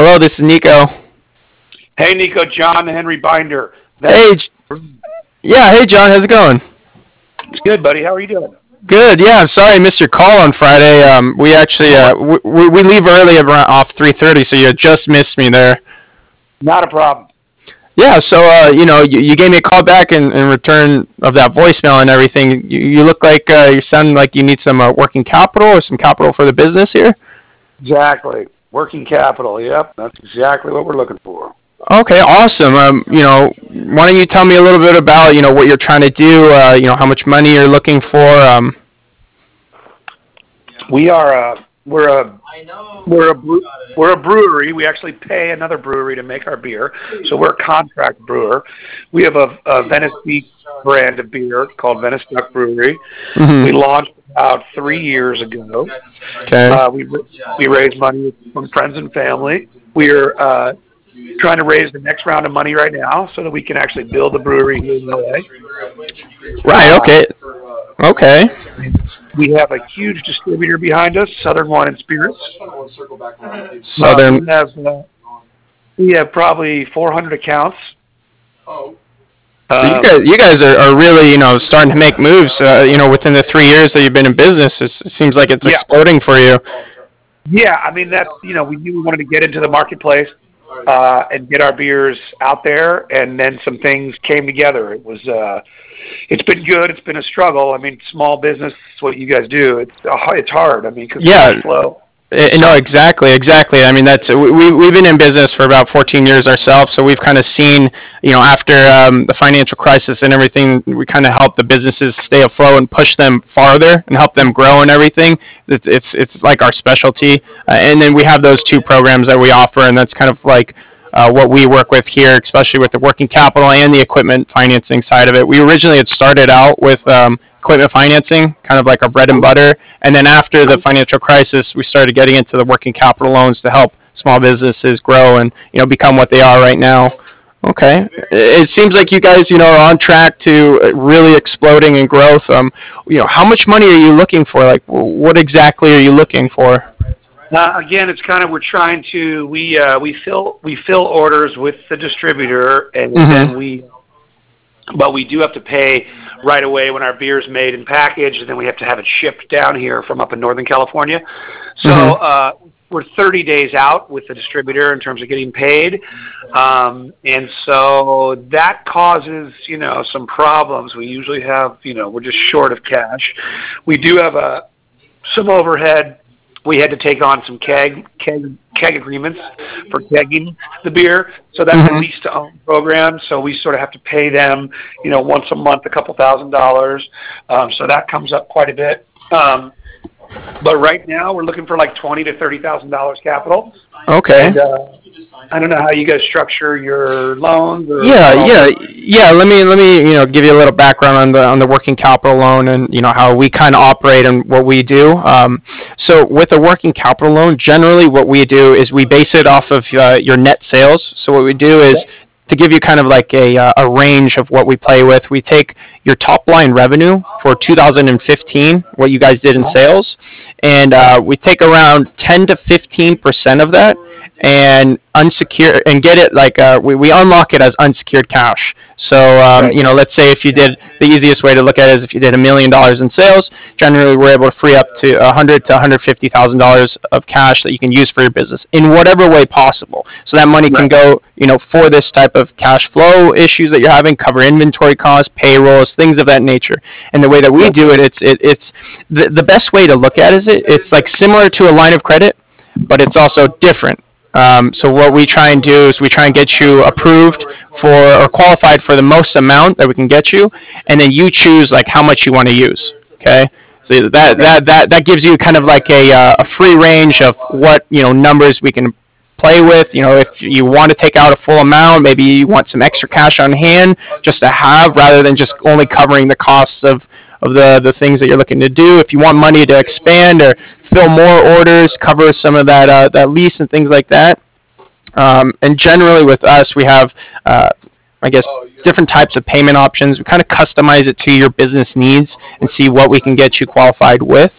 Hello, this is Nico. Hey, Nico, John Henry Binder. Hey, yeah, hey John, how's it going? It's good, buddy. How are you doing? Good. Yeah, I'm sorry I missed your call on Friday. We actually we leave early around off 3:30, so you just missed me there. Not a problem. Yeah, so you gave me a call back in return of that voicemail and everything. You look like you sound like you need some working capital or some capital for the business here. Exactly. Working capital. Yep, that's exactly what we're looking for. Okay, awesome. Why don't you tell me a little bit about what you're trying to do? How much money you're looking for. We are we're a brewery. We actually pay another brewery to make our beer, so we're a contract brewer. We have a Venice Beach brand of beer called Venice Duck Brewery. Mm-hmm. We launched about 3 years ago. Okay. We raised money from friends and family. We're trying to raise the next round of money right now so that we can actually build the brewery here in LA. Right. Okay. Okay. We have a huge distributor behind us, Southern Wine and Spirits. Southern. We have probably 400 accounts. So you guys are really starting to make moves. Within the 3 years that you've been in business, it seems like it's exploding for you. Yeah, I mean that's we knew we wanted to get into the marketplace and get our beers out there, and then some things came together. It's been good. It's been a struggle. I mean, small business, what you guys do, it's hard. I mean, because cash flow. No, exactly. I mean, we've been in business for about 14 years ourselves, so we've kind of seen, after the financial crisis and everything, we kind of help the businesses stay afloat and push them farther and help them grow and everything. It's like our specialty, and then we have those two programs that we offer, and that's kind of like what we work with here, especially with the working capital and the equipment financing side of it. We originally had started out with equipment financing, kind of like our bread and butter. And then after the financial crisis, we started getting into the working capital loans to help small businesses grow and become what they are right now. Okay, it seems like you guys are on track to really exploding in growth. How much money are you looking for? Like, what exactly are you looking for? Again, it's kind of we're trying to we fill orders with the distributor, and then but we do have to pay right away when our beer is made and packaged, and then we have to have it shipped down here from up in Northern California. So we're 30 days out with the distributor in terms of getting paid, and so that causes some problems. We usually have we're just short of cash. We do have some overhead. We had to take on some keg agreements for kegging the beer. So that's a lease to own program. So we sort of have to pay them, once a month, a couple $1,000s. So that comes up quite a bit. But right now we're looking for like $20,000 to $30,000 capital. Okay. And, I don't know how you guys structure your loans. Yeah. Let me give you a little background on the working capital loan and how we kind of operate and what we do. So with a working capital loan, generally what we do is we base it off of your net sales. So what we do is to give you kind of like a range of what we play with. We take your top line revenue for 2015, what you guys did in sales, and we take around 10 to 15% of that and unsecured and get it like we unlock it as unsecured cash. So let's say if you did, the easiest way to look at it is if you did $1 million in sales, generally we're able to free up to $100,000 to $150,000 of cash that you can use for your business in whatever way possible. So that money can go for this type of cash flow issues that you're having, cover inventory costs, payrolls, things of that nature. And the way that we do it, it's the best way to look at it is it's like similar to a line of credit, but it's also different. So what we try and do is we try and get you approved for or qualified for the most amount that we can get you, and then you choose like how much you want to use. Okay, so that gives you kind of like a free range of what numbers we can play with. If you want to take out a full amount, maybe you want some extra cash on hand just to have, rather than just only covering the costs of the things that you're looking to do. If you want money to expand or fill more orders, cover some of that lease and things like that. And generally with us, we have, different types of payment options. We kind of customize it to your business needs and see what we can get you qualified with.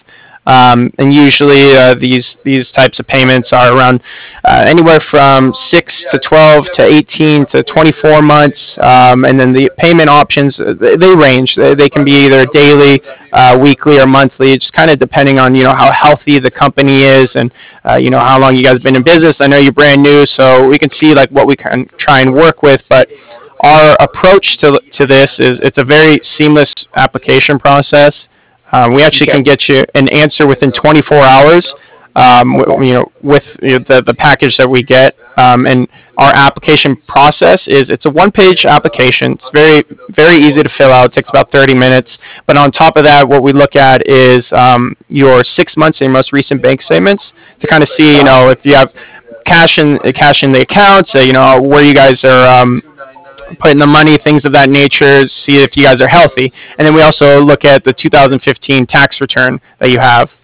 And usually these types of payments are around anywhere from 6 to 12 to 18 to 24 months, and then the payment options they range. They can be either daily, weekly, or monthly, just kind of depending on how healthy the company is and how long you guys been in business. I know you're brand new, so we can see like what we can try and work with, but our approach to this is it's a very seamless application process. We actually Okay. can get you an answer within 24 hours. With the package that we get, and our application process is it's a one-page application. It's very easy to fill out. It takes about 30 minutes. But on top of that, what we look at is your 6 months and your most recent bank statements to kind of see if you have cash in the accounts, where you guys are putting the money, things of that nature, see if you guys are healthy. And then we also look at the 2015 tax return that you have.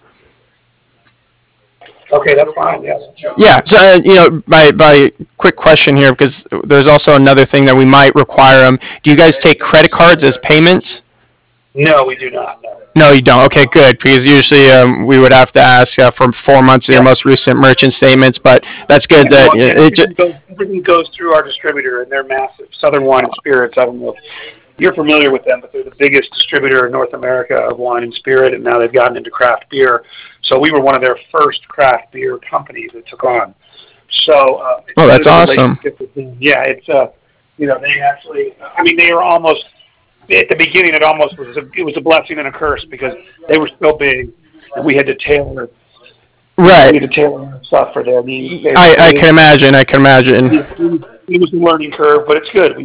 Okay, that's fine. Yes. Yeah, so by quick question here, because there's also another thing that we might require. Do you guys take credit cards as payments? No, we do not. No. No, you don't. Okay, good. Because usually we would have to ask for 4 months of your most recent merchant statements, but that's good that everything goes through our distributor, and they're massive. Southern Wine and Spirits. I don't know if you're familiar with them, but they're the biggest distributor in North America of wine and spirit, and now they've gotten into craft beer. So we were one of their first craft beer companies that took on. So that's awesome. Yeah, it's they actually. I mean, they were almost at the beginning. It was a blessing and a curse because they were so big, and we had to tailor. Right. We had to tailor stuff for their needs. I can imagine. It was a learning curve, but it's good.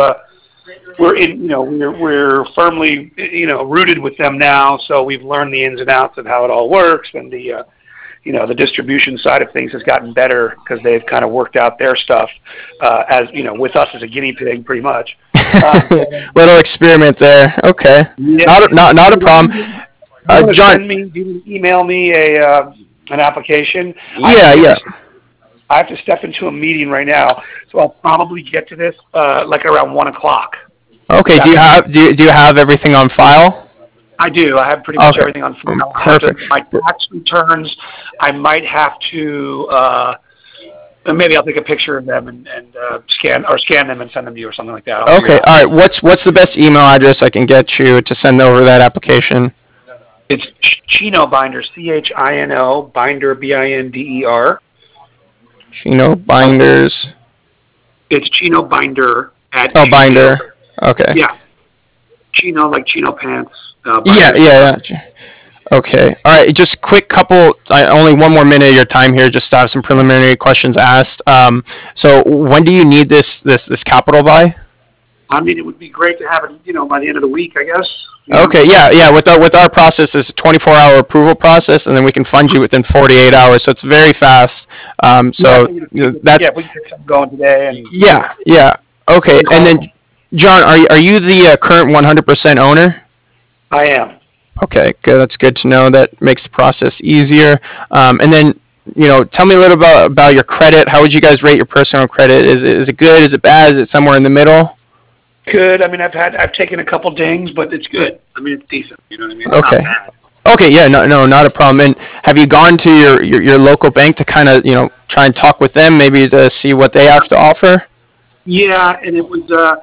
We're firmly rooted with them now, so we've learned the ins and outs of how it all works, and the distribution side of things has gotten better because they've kind of worked out their stuff with us as a guinea pig, pretty much. Little experiment there. Okay. Yeah. Not a problem. John, email me an application. Yeah. I have to step into a meeting right now, so I'll probably get to this like around 1:00. Okay. Do you have everything on file? I do. I have pretty much everything on file. Perfect. My tax returns, I might have to. Maybe I'll take a picture of them and scan them and send them to you or something like that. Okay. All right. What's the best email address I can get you to send over that application? It's Chino Binder, CHINO Binder, BINDER. Chino Binders. It's Chino Binder at. Oh, Binder. Okay. Yeah. Chino like Chino pants. Yeah. Okay. All right. Just quick couple. Only one more minute of your time here, just to have some preliminary questions asked. So when do you need this capital by? I mean, it would be great to have it, by the end of the week, I guess. Okay. Yeah. With our process, it's a 24-hour approval process, and then we can fund you within 48 hours. So it's very fast. That's we can get something going today. And yeah. Okay. And then, John, are you the current 100% owner? I am. Okay, good. That's good to know. That makes the process easier. And then, tell me a little about your credit. How would you guys rate your personal credit? Is it good? Is it bad? Is it somewhere in the middle? Good. I mean, I've taken a couple dings, but it's good. I mean, it's decent. You know what I mean? Okay. Okay. Yeah. No, not a problem. And have you gone to your local bank to kind of try and talk with them, maybe to see what they have to offer? Yeah, and it was.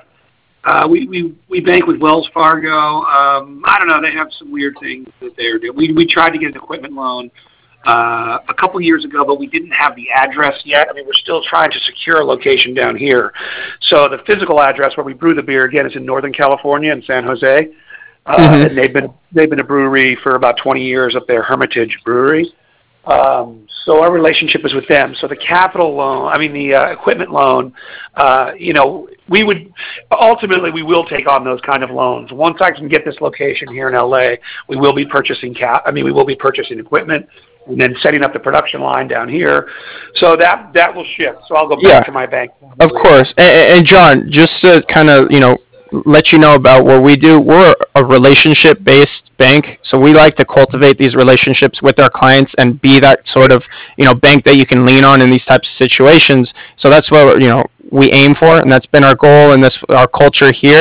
We bank with Wells Fargo. I don't know. They have some weird things that they're doing. We tried to get an equipment loan a couple years ago, but we didn't have the address yet. I mean, we're still trying to secure a location down here. So the physical address where we brew the beer again is in Northern California in San Jose, and they've been a brewery for about 20 years up there, Hermitage Brewery. So our relationship is with them. So the capital loan, the equipment loan, we will take on those kind of loans. Once I can get this location here in LA, we will be purchasing equipment and then setting up the production line down here. So that will shift. So I'll go back to my bank. Of course. And John, just to kind of, let you know about what we do. We're a relationship-based bank, so we like to cultivate these relationships with our clients and be that sort of bank that you can lean on in these types of situations. So that's what we aim for, and that's been our goal and that's our culture here.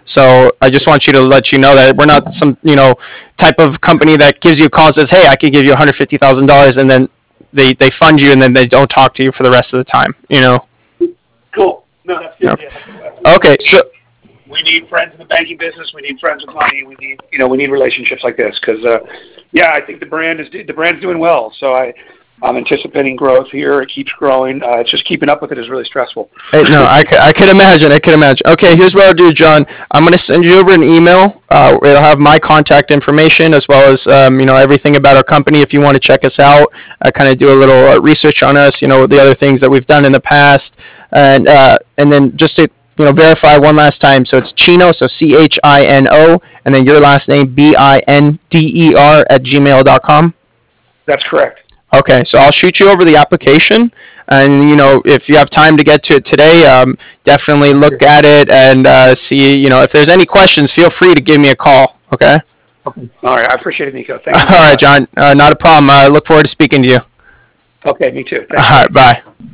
So I just want you to let you know that we're not some type of company that gives you a call and says, hey, I can give you $150,000, and then they fund you and then they don't talk to you for the rest of the time. Cool. No, that's good. Yeah. Okay, so we need friends in the banking business. We need friends with money. We need relationships like this because, I think the brand's doing well. So I'm anticipating growth here. It keeps growing. It's just keeping up with it is really stressful. Hey, no, I could imagine. Okay, here's what I'll do, John. I'm going to send you over an email. It'll have my contact information as well as everything about our company. If you want to check us out, I kind of do a little research on us. The other things that we've done in the past, and then just to verify one last time. So it's Chino, so CHINO, and then your last name BINDER at gmail.com. That's correct. Okay, so I'll shoot you over the application, and if you have time to get to it today, definitely look at it and see. If there's any questions, feel free to give me a call. Okay. Okay. All right, I appreciate it, Nico. Thank you. All right, John. Not a problem. I look forward to speaking to you. Okay, me too. Thanks. All right, bye.